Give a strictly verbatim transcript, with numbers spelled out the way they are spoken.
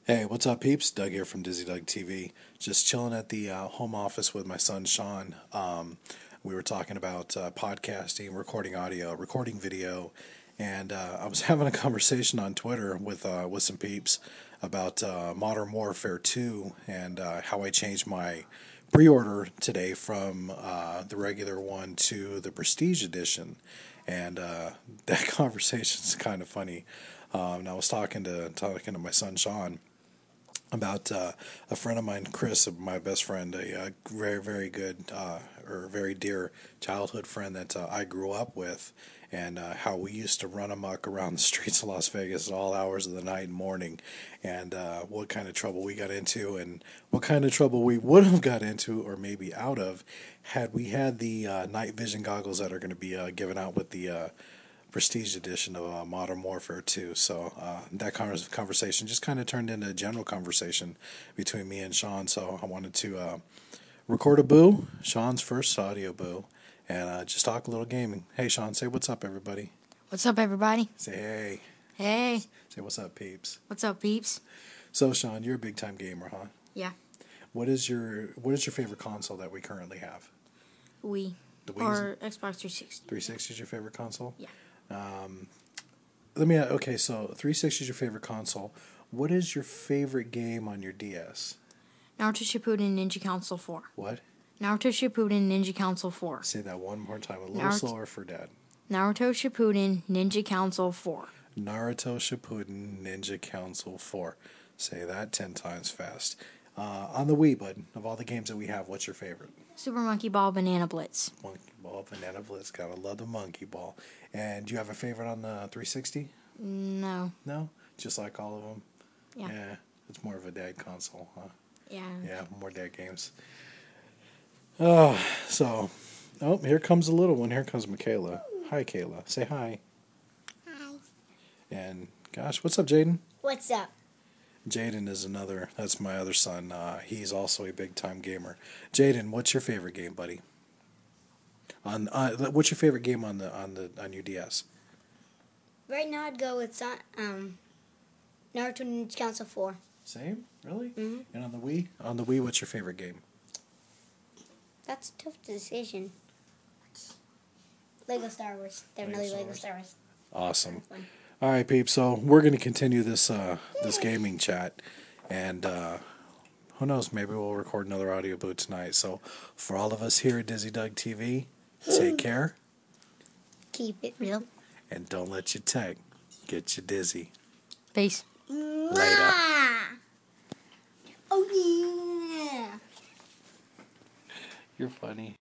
Hey, what's up, peeps? Doug here from Dizzy Doug T V. Just chilling at the uh, home office with my son Sean. Um, we were talking about uh, podcasting, recording audio, recording video, and uh, I was having a conversation on Twitter with uh, with some peeps about uh, Modern Warfare two and uh, how I changed my pre-order today from uh, the regular one to the Prestige Edition, and uh, that conversation is kind of funny. Um, and I was talking to talking to my son Sean about uh, a friend of mine, Chris, my best friend, a, a very, very good uh, or very dear childhood friend that uh, I grew up with, and uh, how we used to run amok around the streets of Las Vegas at all hours of the night and morning, and uh, what kind of trouble we got into, and what kind of trouble we would have got into, or maybe out of, had we had the uh, night vision goggles that are going to be uh, given out with the uh, Prestige edition of uh, Modern Warfare two. So uh, that conversation just kind of turned into a general conversation between me and Sean. So I wanted to uh, record a boo, Sean's first audio boo, and uh, just talk a little gaming. Hey, Sean, say what's up, everybody. What's up, everybody? Say hey. Hey. Say what's up, peeps. What's up, peeps? So, Sean, you're a big time gamer, huh? Yeah. What is your What is your favorite console that we currently have? Wii. The Wii Or Xbox three sixty. three sixty is your favorite console? Yeah. Um, let me, okay, so three sixty is your favorite console. What is your favorite game on your D S? Naruto Shippuden Ninja Council four. What? Naruto Shippuden Ninja Council four. Say that one more time, a little Naruto, slower for Dad. Naruto Shippuden Ninja Council four. Naruto Shippuden Ninja Council four. Say that ten times fast. Uh, on the Wii, bud, of all the games that we have, what's your favorite? Super Monkey Ball Banana Blitz. Monkey Ball, Banana Blitz. Gotta love the Monkey Ball. And do you have a favorite on the three sixty? No. No? Just like all of them? Yeah. Yeah. It's more of a dad console, huh? Yeah. Yeah, more dad games. Oh, so, oh, here comes the little one. Here comes Michaela. Hi, Kayla. Say hi. Hi. And, gosh, what's up, Jaden? What's up? Jaden is another, that's my other son. Uh, he's also a big-time gamer. Jaden, what's your favorite game, buddy? On uh, What's your favorite game on the on the on your D S? Right now, I'd go with Son- um, Naruto Ninja Council four. Same, really? Mm-hmm. And on the Wii? On the Wii, what's your favorite game? That's a tough decision. Lego Star Wars. Definitely Lego Star Lego Wars. Star Wars. Awesome. Fun. All right, peeps. So we're going to continue this uh, this gaming chat, and uh, who knows? Maybe we'll record another audio boot tonight. So for all of us here at Dizzy Doug T V, take care Keep it real. and don't let your tech get you dizzy. Peace. Later. Oh, yeah. You're funny.